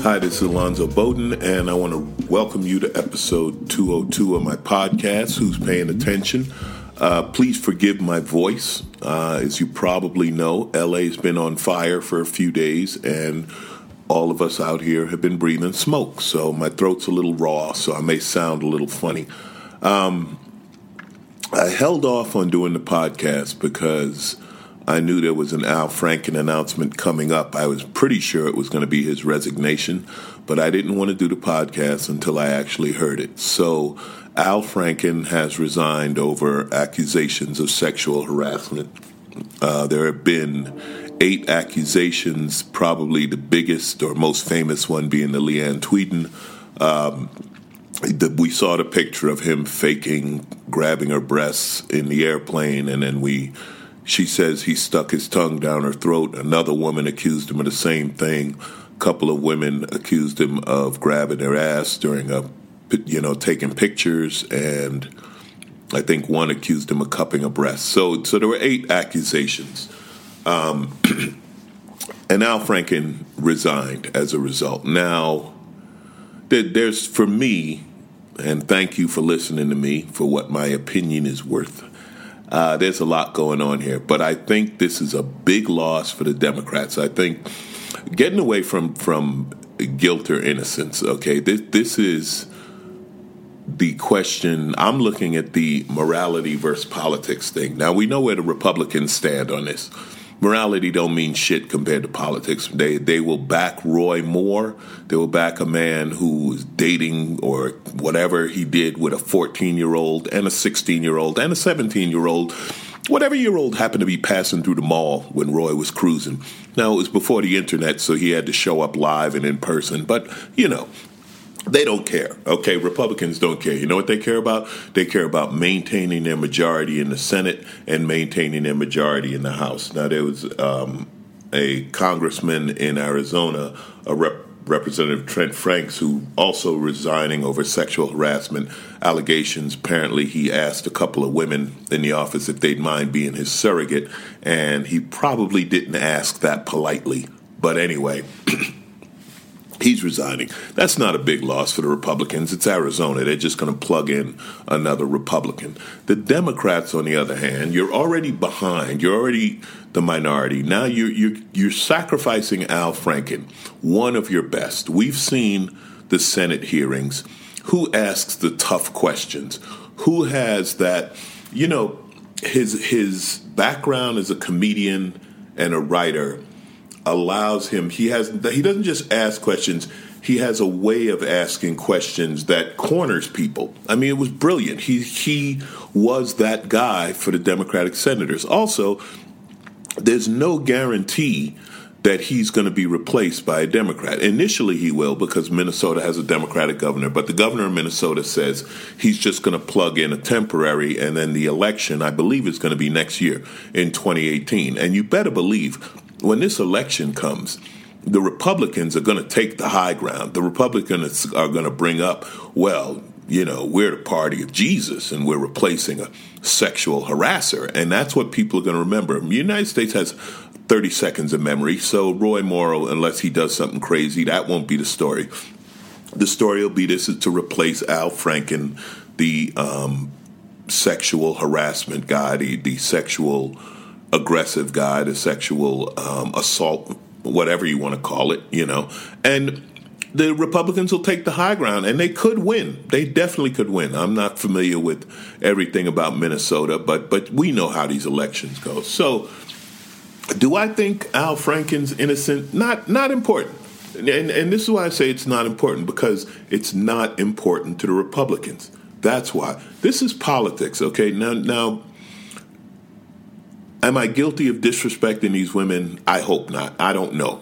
Hi, this is Alonzo Bowden, and I want to welcome you to episode 202 of my podcast, Who's Paying Attention? Please forgive my voice. As you probably know, LA's been on fire for a few days, and all of us out here have been breathing smoke, so my throat's a little raw, so I may sound a little funny. I held off on doing the podcast because I knew there was an Al Franken announcement coming up. I was pretty sure it was going to be his resignation, but I didn't want to do the podcast until I actually heard it. So Al Franken has resigned over accusations of sexual harassment. There have been 8 accusations, probably the biggest or most famous one being the Leanne Tweeden. We saw the picture of him faking grabbing her breasts in the airplane, and then she says he stuck his tongue down her throat. Another woman accused him of the same thing. A couple of women accused him of grabbing their ass during taking pictures, and I think one accused him of cupping a breast. So there were 8 accusations. And Al Franken resigned as a result. Now, there's, for me, and thank you for listening to me for what my opinion is worth, there's a lot going on here, but I think this is a big loss for the Democrats. I think getting away from guilt or innocence, okay, this is the question. I'm looking at the morality versus politics thing. Now, we know where the Republicans stand on this. Morality don't mean shit compared to politics. They will back Roy Moore. They will back a man who was dating or whatever he did with a 14-year-old and a 16-year-old and a 17-year-old, whatever year-old happened to be passing through the mall when Roy was cruising. Now, it was before the internet, so he had to show up live and in person. But, they don't care, okay? Republicans don't care. You know what they care about? They care about maintaining their majority in the Senate and maintaining their majority in the House. Now, there was a congressman in Arizona, Representative Trent Franks, who also resigning over sexual harassment allegations. Apparently, he asked a couple of women in the office if they'd mind being his surrogate, and he probably didn't ask that politely. But anyway, he's resigning. That's not a big loss for the Republicans. It's Arizona. They're just going to plug in another Republican. The Democrats, on the other hand, you're already behind. You're already the minority. Now you're sacrificing Al Franken, one of your best. We've seen the Senate hearings. Who asks the tough questions? Who has that? His background as a comedian and a writer allows him, he doesn't just ask questions, he has a way of asking questions that corners people. I mean, it was brilliant. He was that guy for the Democratic senators. Also, there's no guarantee that he's going to be replaced by a Democrat. Initially, he will, because Minnesota has a Democratic governor, but the governor of Minnesota says he's just going to plug in a temporary, and then the election, I believe, is going to be next year in 2018. And you better believe, when this election comes, the Republicans are going to take the high ground. The Republicans are going to bring up, we're the party of Jesus, and we're replacing a sexual harasser. And that's what people are going to remember. The United States has 30 seconds of memory, so Roy Moore, unless he does something crazy, that won't be the story. The story will be this is to replace Al Franken, the sexual harassment guy, the sexual aggressive guy, the sexual assault, whatever you want to call it, and the Republicans will take the high ground, and they could win. They definitely could win. I'm not familiar with everything about Minnesota, but we know how these elections go. So, do I think Al Franken's innocent? Not important. And this is why I say it's not important, because it's not important to the Republicans. That's why. This is politics, okay? Now, am I guilty of disrespecting these women? I hope not. I don't know.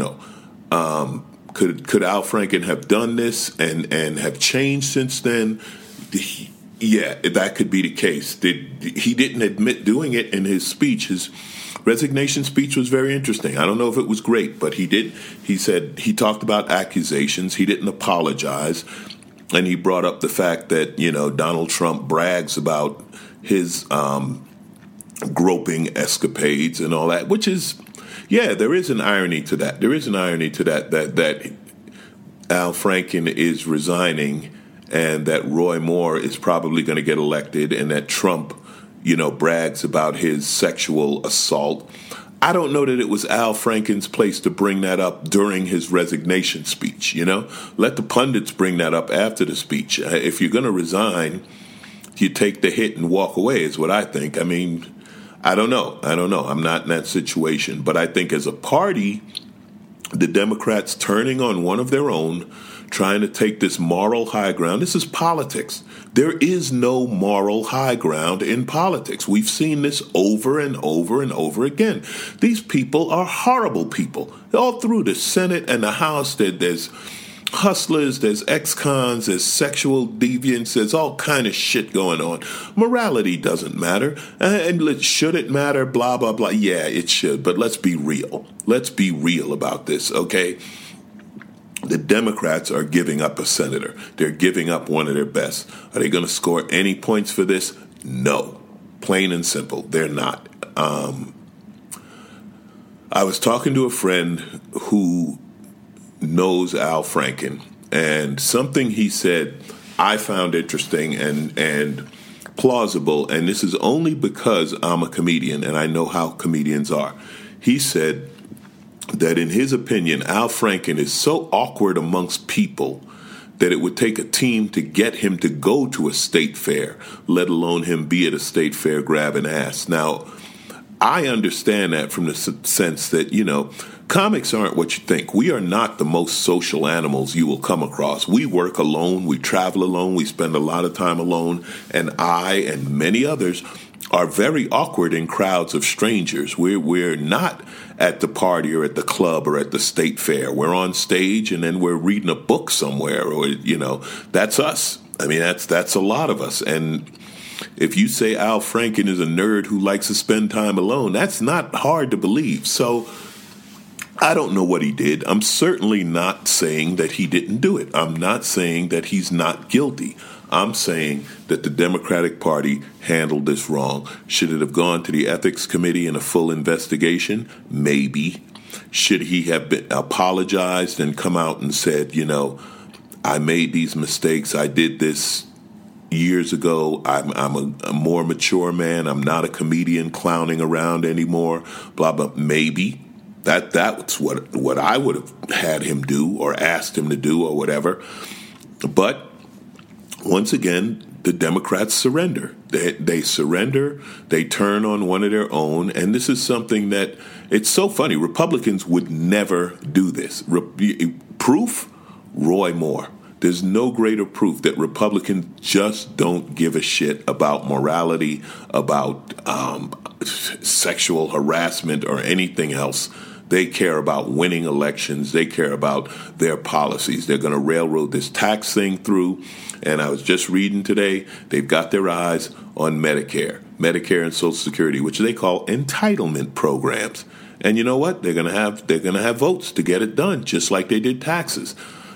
Could Al Franken have done this and have changed since then? Yeah, that could be the case. He didn't admit doing it in his speech. His resignation speech was very interesting. I don't know if it was great, but he did. He said he talked about accusations. He didn't apologize. And he brought up the fact that, Donald Trump brags about his groping escapades and all that, which is, yeah, there is an irony to that. There is an irony to that Al Franken is resigning and that Roy Moore is probably going to get elected and that Trump, brags about his sexual assault, I don't know that it was Al Franken's place to bring that up during his resignation speech, Let the pundits bring that up after the speech. If you're going to resign, you take the hit and walk away is what I think. I mean, I don't know. I'm not in that situation. But I think as a party, the Democrats turning on one of their own, trying to take this moral high ground. This is politics. There is no moral high ground in politics. We've seen this over and over and over again. These people are horrible people. All through the Senate and the House, there's hustlers, there's ex-cons, there's sexual deviants, there's all kind of shit going on. Morality doesn't matter. And should it matter? Blah, blah, blah. Yeah, it should. But let's be real. Let's be real about this, okay? The Democrats are giving up a senator. They're giving up one of their best. Are they going to score any points for this? No. Plain and simple. They're not. I was talking to a friend who knows Al Franken, and something he said I found interesting and plausible, and this is only because I'm a comedian and I know how comedians are. He said that in his opinion, Al Franken is so awkward amongst people that it would take a team to get him to go to a state fair, let alone him be at a state fair grabbing ass. Now, I understand that from the sense that, comics aren't what you think. We are not the most social animals you will come across. We work alone, we travel alone, we spend a lot of time alone, and I and many others are very awkward in crowds of strangers. We're not at the party or at the club or at the state fair. We're on stage and then we're reading a book somewhere, or that's us. I mean, that's a lot of us. And if you say Al Franken is a nerd who likes to spend time alone, that's not hard to believe. So I don't know what he did. I'm certainly not saying that he didn't do it. I'm not saying that he's not guilty. I'm saying that the Democratic Party handled this wrong. Should it have gone to the Ethics Committee in a full investigation? Maybe. Should he have apologized and come out and said, I made these mistakes, I did this years ago, I'm a more mature man, I'm not a comedian clowning around anymore, blah, blah, maybe. That's what I would have had him do or asked him to do or whatever. But once again, the Democrats surrender. They surrender. They turn on one of their own. And this is something that, it's so funny. Republicans would never do this. Proof? Roy Moore. There's no greater proof that Republicans just don't give a shit about morality, about sexual harassment or anything else. They care about winning elections. They care about their policies. They're going to railroad this tax thing through. And I was just reading today, they've got their eyes on Medicare and Social Security, which they call entitlement programs. And you know what? They're going to have votes to get it done, just like they did taxes.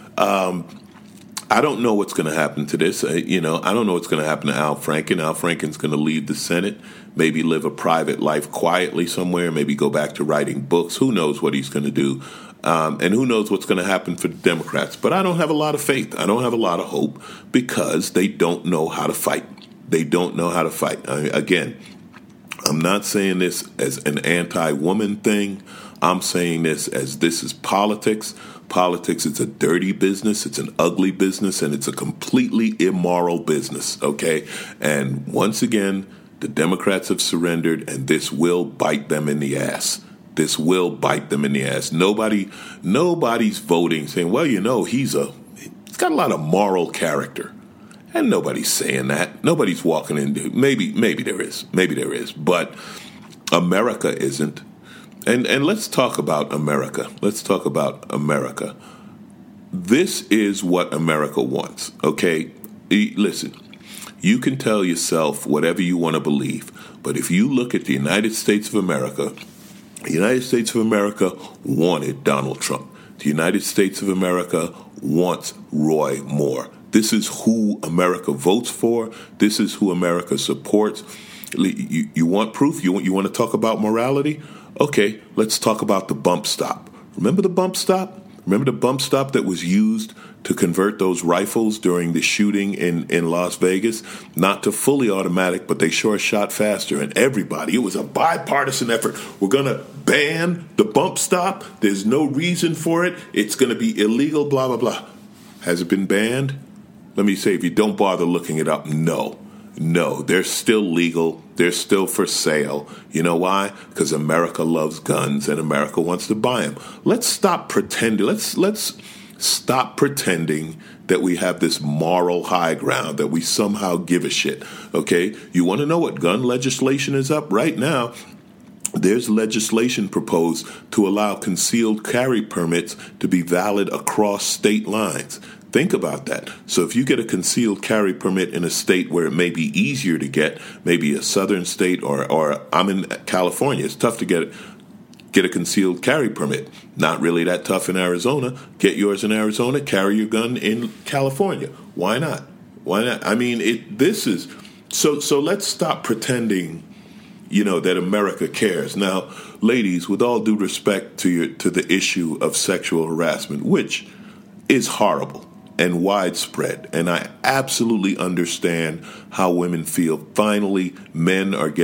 I don't know what's going to happen to this. I don't know what's going to happen to Al Franken. Al Franken's going to leave the Senate, maybe live a private life quietly somewhere, maybe go back to writing books. Who knows what he's going to do? And who knows what's going to happen for the Democrats. But I don't have a lot of faith. I don't have a lot of hope because they don't know how to fight. They don't know how to fight. Again, I'm not saying this as an anti-woman thing. I'm saying this as this is politics. Politics is a dirty business, it's an ugly business, and it's a completely immoral business, okay? And once again, the Democrats have surrendered, and this will bite them in the ass. This will bite them in the ass. Nobody's voting saying, well, he's got a lot of moral character. And nobody's saying that. Nobody's walking into, maybe there is, but America isn't. And let's talk about America. Let's talk about America. This is what America wants, okay? Listen, you can tell yourself whatever you want to believe, but if you look at the United States of America, the United States of America wanted Donald Trump. The United States of America wants Roy Moore. This is who America votes for. This is who America supports. You want proof? You want to talk about morality? Okay, let's talk about the bump stop. Remember the bump stop? Remember the bump stop that was used to convert those rifles during the shooting in Las Vegas? Not to fully automatic, but they sure shot faster. And everybody, it was a bipartisan effort. We're going to ban the bump stop. There's no reason for it. It's going to be illegal, blah, blah, blah. Has it been banned? Let me say, if you don't bother looking it up, no. No, they're still legal. They're still for sale. You know why? Because America loves guns and America wants to buy them. Let's stop pretending. Let's stop pretending that we have this moral high ground, that we somehow give a shit. Okay? You want to know what gun legislation is up right now? There's legislation proposed to allow concealed carry permits to be valid across state lines. Think about that. So if you get a concealed carry permit in a state where it may be easier to get, maybe a southern state, or I'm in California, it's tough to get a concealed carry permit. Not really that tough in Arizona. Get yours in Arizona, carry your gun in California. Why not? Why not? I mean, this is so let's stop pretending, that America cares. Now, ladies, with all due respect to the issue of sexual harassment, which is horrible and widespread, and I absolutely understand how women feel. Finally, men are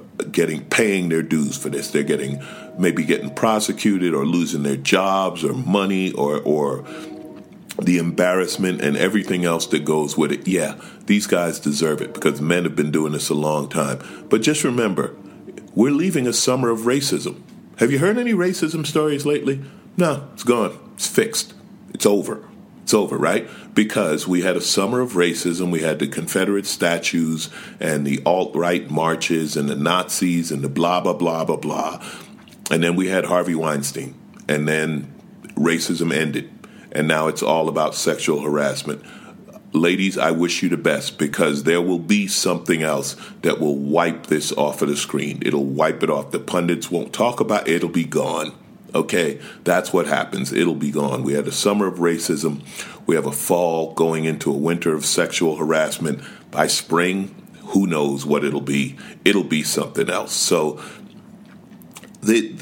paying their dues for this. They're maybe getting prosecuted or losing their jobs or money or the embarrassment and everything else that goes with it. Yeah, these guys deserve it because men have been doing this a long time. But just remember, we're leaving a summer of racism. Have you heard any racism stories lately? No, it's gone. It's fixed. It's over. It's over, right? Because we had a summer of racism. We had the Confederate statues and the alt-right marches and the Nazis and the blah, blah, blah, blah, blah. And then we had Harvey Weinstein. And then racism ended. And now it's all about sexual harassment. Ladies, I wish you the best because there will be something else that will wipe this off of the screen. It'll wipe it off. The pundits won't talk about it. It'll be gone. Okay, that's what happens. It'll be gone. We had a summer of racism. We have a fall going into a winter of sexual harassment. By spring, who knows what it'll be. It'll be something else. So, this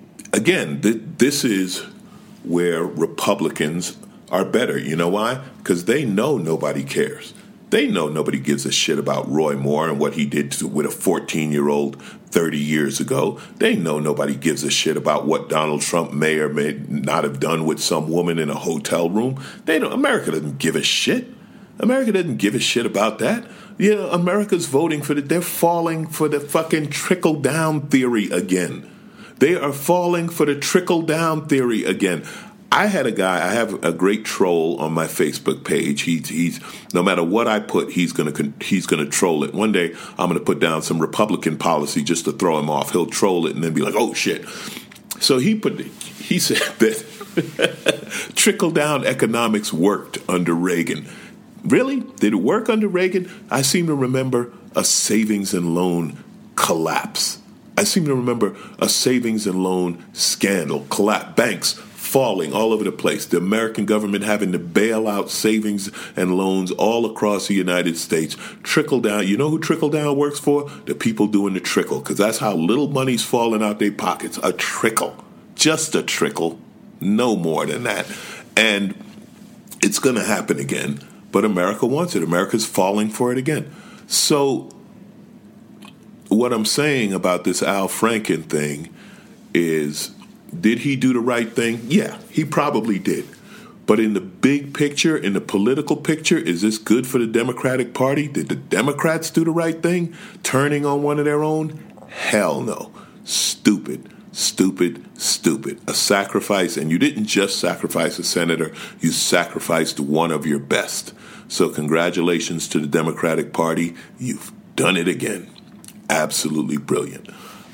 is where Republicans are better. You know why? Because they know nobody cares. They know nobody gives a shit about Roy Moore and what he did with a 14-year-old 30 years ago. They know nobody gives a shit about what Donald Trump may or may not have done with some woman in a hotel room. America doesn't give a shit. America doesn't give a shit about that. America's voting they're falling for the fucking trickle-down theory again. They are falling for the trickle-down theory again. I have a great troll on my Facebook page. He's no matter what I put, he's gonna troll it. One day I'm gonna put down some Republican policy just to throw him off. He'll troll it and then be like, "Oh shit." So he said that trickle down economics worked under Reagan. Really? Did it work under Reagan? I seem to remember a savings and loan collapse. I seem to remember a savings and loan scandal, collapse, banks falling all over the place, the American government having to bail out savings and loans all across the United States. Trickle down. You know who trickle down works for? The people doing the trickle, because that's how little money's falling out their pockets. A trickle. Just a trickle. No more than that. And it's going to happen again, but America wants it. America's falling for it again. So what I'm saying about this Al Franken thing is, did he do the right thing? Yeah, he probably did. But in the big picture, in the political picture, is this good for the Democratic Party? Did the Democrats do the right thing, turning on one of their own? Hell no. Stupid, stupid, stupid. A sacrifice, and you didn't just sacrifice a senator, you sacrificed one of your best. So congratulations to the Democratic Party. You've done it again. Absolutely brilliant.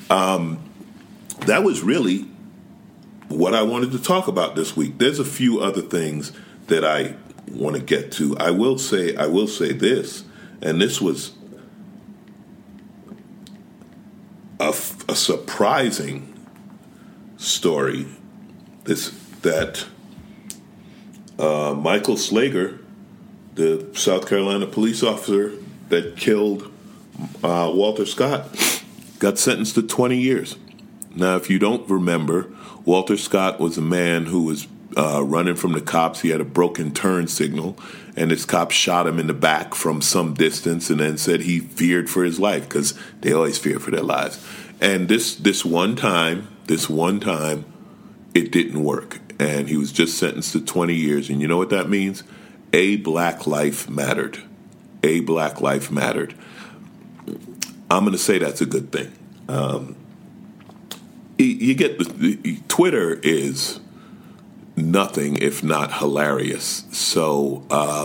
That was really what I wanted to talk about this week. There's a few other things that I want to get to. I will say this, and this was a surprising story. That Michael Slager, the South Carolina police officer that killed Walter Scott, got sentenced to 20 years. Now, if you don't remember, Walter Scott was a man who was running from the cops. He had a broken turn signal, and this cop shot him in the back from some distance and then said he feared for his life, because they always fear for their lives. And this one time, it didn't work. And he was just sentenced to 20 years. And you know what that means? A black life mattered. A black life mattered. I'm going to say that's a good thing. You get Twitter is nothing if not hilarious. So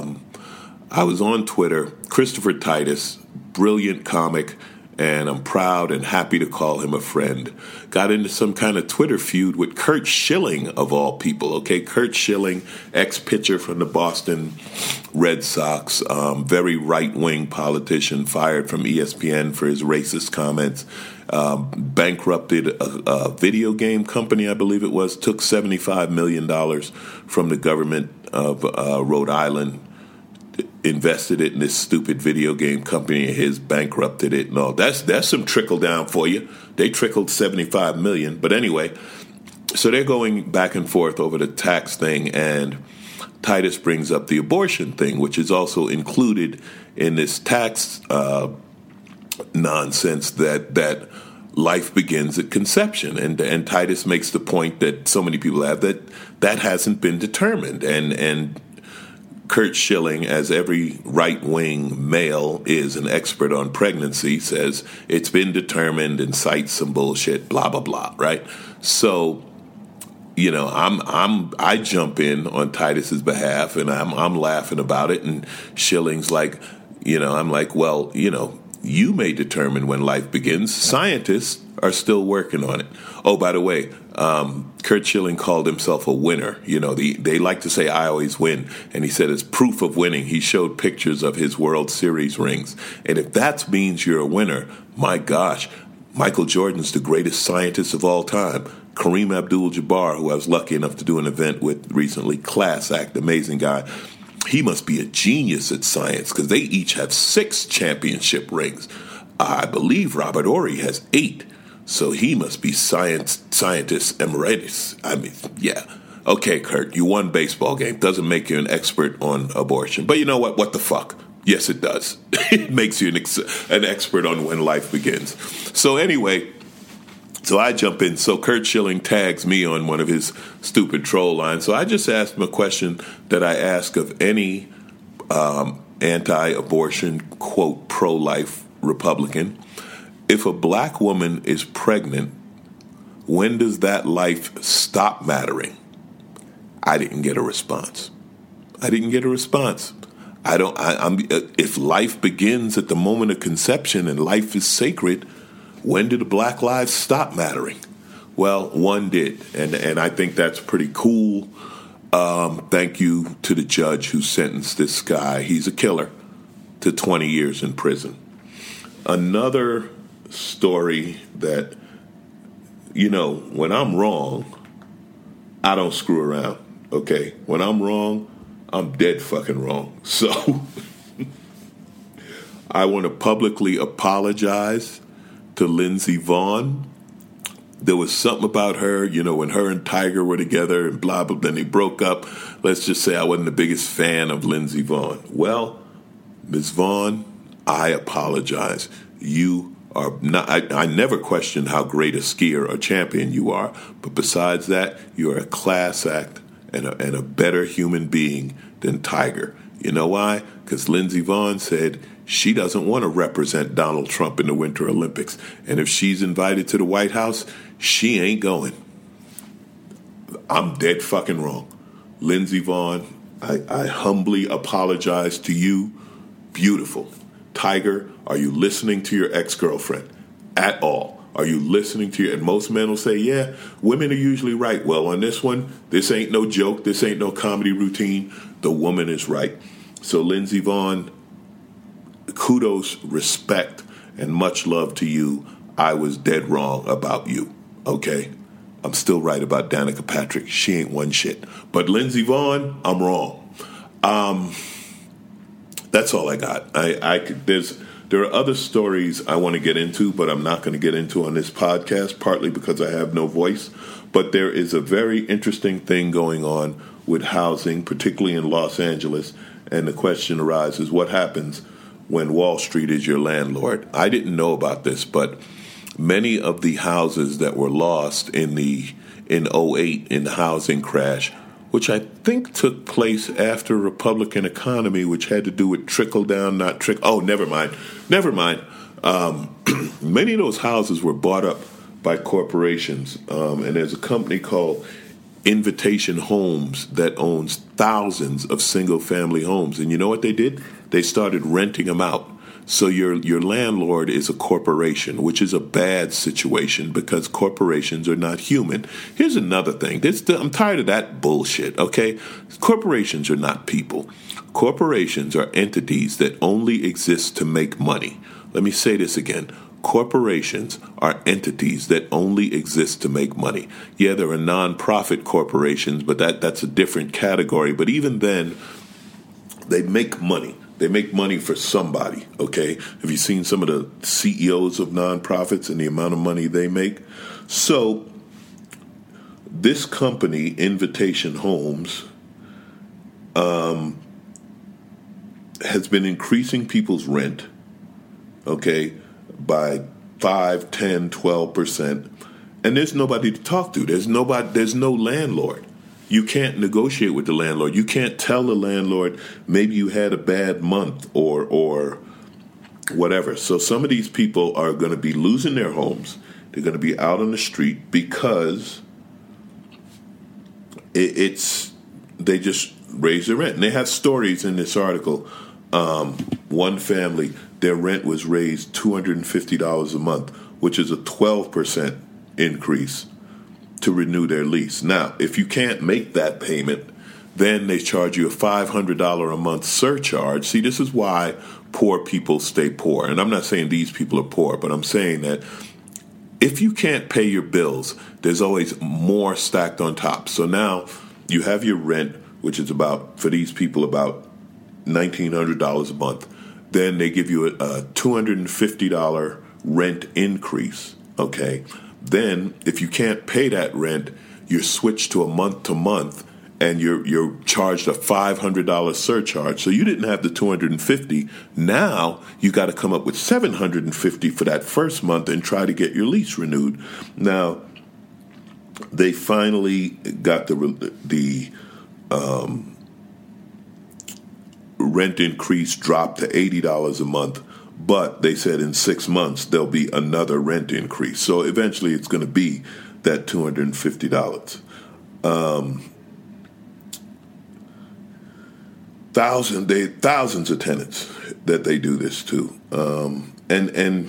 I was on Twitter. Christopher Titus, brilliant comic, and I'm proud and happy to call him a friend. Got into some kind of Twitter feud with Curt Schilling, of all people. Okay, Curt Schilling, ex-pitcher from the Boston Red Sox, very right-wing politician, fired from ESPN for his racist comments, bankrupted a video game company, I believe it was, took $75 million from the government of Rhode Island, invested it in this stupid video game company of his, bankrupted it and all. That's some trickle down for you. They trickled $75 million. But anyway, so they're going back and forth over the tax thing, and Titus brings up the abortion thing, which is also included in this tax nonsense that life begins at conception. And Titus makes the point that so many people have that hasn't been determined. And Curt Schilling, as every right-wing male is an expert on pregnancy, says it's been determined and cites some bullshit, blah blah blah, right? So, you know, I jump in on Titus's behalf, and I'm laughing about it, and Schilling's like, you know, I'm like, well, you know, you may determine when life begins. Scientists are still working on it. Oh, by the way, Curt Schilling called himself a winner. You know, they like to say, I always win. And he said, as proof of winning, he showed pictures of his World Series rings. And if that means you're a winner, my gosh, Michael Jordan's the greatest scientist of all time. Kareem Abdul-Jabbar, who I was lucky enough to do an event with recently, class act, amazing guy. He must be a genius at science, because they each have 6 championship rings. I believe Robert Horry has 8. So he must be scientist emeritus. I mean, yeah. Okay, Kurt, you won baseball game. Doesn't make you an expert on abortion. But you know what? What the fuck? Yes, it does. It makes you an expert on when life begins. So anyway, so I jump in. So Curt Schilling tags me on one of his stupid troll lines. So I just asked him a question that I ask of any anti-abortion, quote, pro-life Republican. If a black woman is pregnant, when does that life stop mattering? I didn't get a response. If life begins at the moment of conception and life is sacred, when did the black lives stop mattering? Well, one did, and I think that's pretty cool. Thank you to the judge who sentenced this guy, he's a killer, to 20 years in prison. Another story that, you know, when I'm wrong, I don't screw around, okay? When I'm wrong, I'm dead fucking wrong. So I want to publicly apologize to Lindsey Vonn. There was something about her, you know, when her and Tiger were together and blah, blah, then they broke up. Let's just say I wasn't the biggest fan of Lindsey Vonn. Well, Ms. Vonn, I apologize. You are not, I never questioned how great a skier or champion you are, but besides that, you're a class act and a better human being than Tiger. You know why? Because Lindsey Vonn said she doesn't want to represent Donald Trump in the Winter Olympics. And if she's invited to the White House, she ain't going. I'm dead fucking wrong. Lindsey Vonn, I humbly apologize to you. Beautiful. Tiger, are you listening to your ex-girlfriend at all? Are you listening to and most men will say, yeah, women are usually right. Well, on this one, this ain't no joke. This ain't no comedy routine. The woman is right. So Lindsey Vonn, kudos, respect, and much love to you. I was dead wrong about you, okay? I'm still right about Danica Patrick. She ain't one shit. But Lindsey Vonn, I'm wrong. That's all I got. There are other stories I want to get into, but I'm not going to get into on this podcast, partly because I have no voice, But there is a very interesting thing going on with housing, particularly in Los Angeles, and the question arises, what happens when Wall Street is your landlord? I didn't know about this, but many of the houses that were lost in '08 in the housing crash, which I think took place after a Republican economy, which had to do with trickle down, not trickle. Oh, never mind. Many of those houses were bought up by corporations, and there's a company called Invitation Homes that owns thousands of single-family homes. And you know what they did? They started renting them out. So your landlord is a corporation, which is a bad situation because corporations are not human. Here's another thing. I'm tired of that bullshit, okay? Corporations are not people. Corporations are entities that only exist to make money. Let me say this again. Corporations are entities that only exist to make money. Yeah, there are nonprofit corporations, but that's a different category. But even then, they make money. They make money for somebody, okay? Have you seen some of the CEOs of nonprofits and the amount of money they make? So this company, Invitation Homes, has been increasing people's rent, okay, by 5, 10, 12%. And there's nobody to talk to. There's no landlord. You can't negotiate with the landlord. You can't tell the landlord maybe you had a bad month or whatever. So some of these people are going to be losing their homes. They're going to be out on the street because they just raise their rent. And they have stories in this article. One family, their rent was raised $250 a month, which is a 12% increase to renew their lease. Now, if you can't make that payment, then they charge you a $500 a month surcharge. See, this is why poor people stay poor. And I'm not saying these people are poor, but I'm saying that if you can't pay your bills, there's always more stacked on top. So now you have your rent, which is about, for these people, about $1,900 a month. Then they give you a $250 rent increase, okay? Then, if you can't pay that rent, you're switched to a month-to-month, and you're charged a $500 surcharge. So you didn't have the $250. Now you got to come up with $750 for that first month and try to get your lease renewed. Now they finally got the rent increase dropped to $80 a month. But they said in 6 months, there'll be another rent increase. So eventually it's going to be that $250. Thousands of tenants that they do this to. And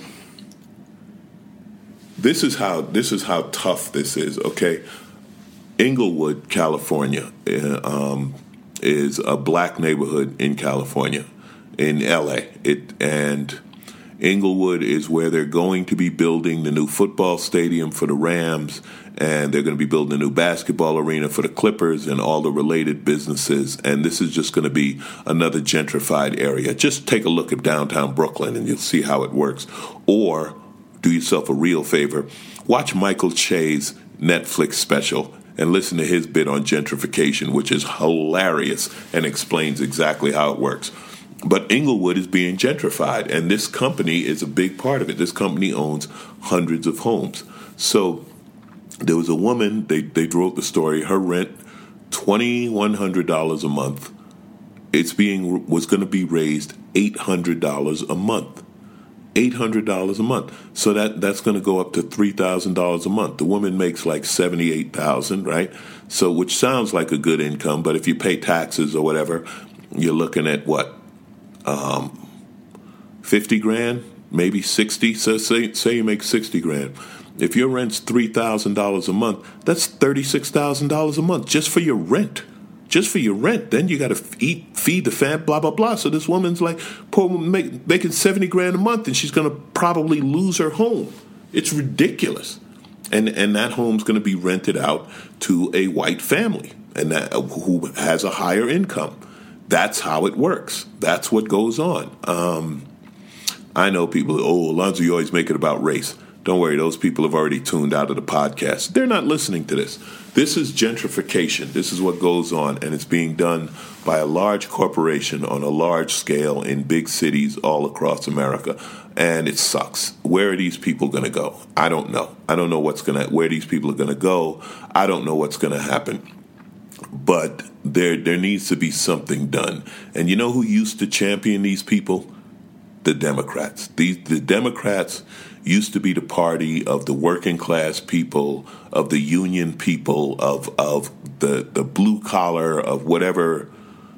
this is how tough this is, okay? Inglewood, California, is a black neighborhood in California. In L.A. And Inglewood is where they're going to be building the new football stadium for the Rams, and they're going to be building a new basketball arena for the Clippers and all the related businesses. And this is just going to be another gentrified area. Just take a look at downtown Brooklyn and you'll see how it works. Or do yourself a real favor. Watch Michael Che's Netflix special and listen to his bit on gentrification, which is hilarious and explains exactly how it works. But Inglewood is being gentrified, and this company is a big part of it. This company owns hundreds of homes. So there was a woman, they wrote the story, her rent, $2,100 a month. Was going to be raised $800 a month. $800 a month. So that's going to go up to $3,000 a month. The woman makes like $78,000, right? So, which sounds like a good income, but if you pay taxes or whatever, you're looking at what? 50 grand, maybe 60. So say you make 60 grand. If your rent's $3,000 a month, that's $36,000 a month just for your rent. Just for your rent. Then you got to feed the fam, blah, blah, blah. So this woman's like, poor woman making 70 grand a month, and she's going to probably lose her home. It's ridiculous. And that home's going to be rented out to a white family and who has a higher income. That's how it works. That's what goes on. I know people, Alonzo, you always make it about race. Don't worry, those people have already tuned out of the podcast. They're not listening to this. This is gentrification. This is what goes on, and it's being done by a large corporation on a large scale in big cities all across America, and it sucks. Where are these people going to go? I don't know. I don't know where these people are going to go. I don't know what's going to happen. But there needs to be something done. And you know who used to champion these people? The Democrats. The Democrats used to be the party of the working class people, of the union people, of the blue collar, of whatever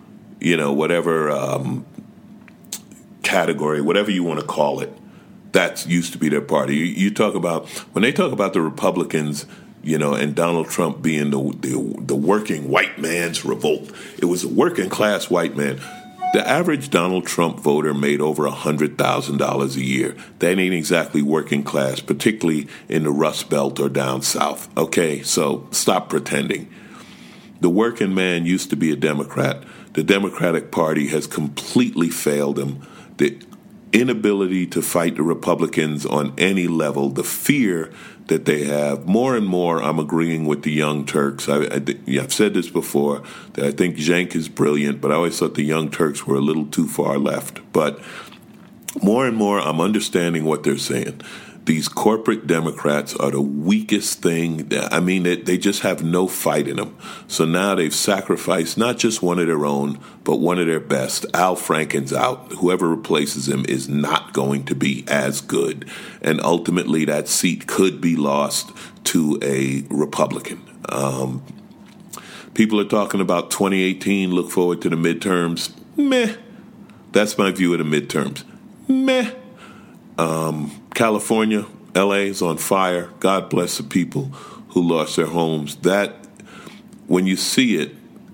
category, whatever you want to call it. That used to be their party. You talk about, when they talk about the Republicans, and Donald Trump being the working white man's revolt, it was a working class white man. The average Donald Trump voter made over $100,000 a year. That ain't exactly working class, particularly in the Rust Belt or down south. Okay, so stop pretending. The working man used to be a Democrat. The Democratic Party has completely failed him. The inability to fight the Republicans on any level, the fear that they have. More and more, I'm agreeing with the Young Turks. I've said this before, that I think Cenk is brilliant, but I always thought the Young Turks were a little too far left. But more and more, I'm understanding what they're saying. These corporate Democrats are the weakest thing. I mean, they just have no fight in them. So now they've sacrificed not just one of their own, but one of their best. Al Franken's out. Whoever replaces him is not going to be as good. And ultimately, that seat could be lost to a Republican. People are talking about 2018. Look forward to the midterms. Meh. That's my view of the midterms. Meh. California, LA is on fire. God bless the people who lost their homes. That, when you see it,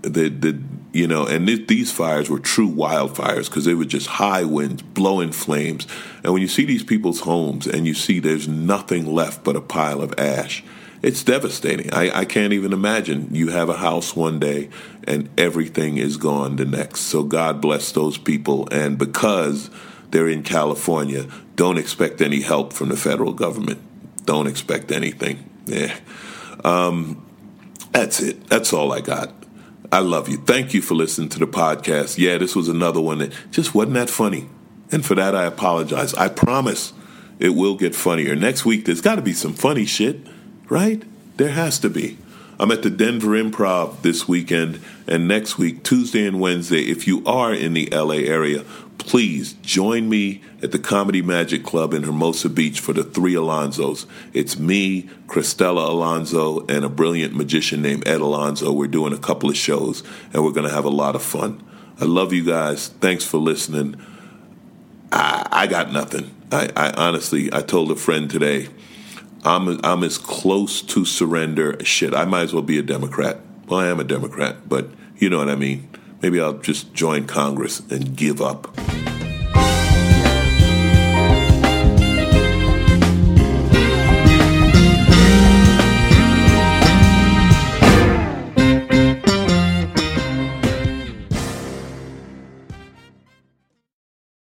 these fires were true wildfires because they were just high winds, blowing flames. And when you see these people's homes and you see there's nothing left but a pile of ash, it's devastating. I can't even imagine you have a house one day and everything is gone the next. So God bless those people. And because they're in California, don't expect any help from the federal government. Don't expect anything. Yeah. That's it. That's all I got. I love you. Thank you for listening to the podcast. Yeah, this was another one that just wasn't that funny. And for that, I apologize. I promise it will get funnier. Next week, there's got to be some funny shit, right? There has to be. I'm at the Denver Improv this weekend, and next week, Tuesday and Wednesday, if you are in the LA area, please join me at the Comedy Magic Club in Hermosa Beach for the Three Alonzos. It's me, Cristela Alonzo, and a brilliant magician named Ed Alonzo. We're doing a couple of shows, and we're going to have a lot of fun. I love you guys. Thanks for listening. I got nothing. I honestly, I told a friend today, I'm as close to surrender. Shit, I might as well be a Democrat. Well, I am a Democrat, but you know what I mean. Maybe I'll just join Congress and give up.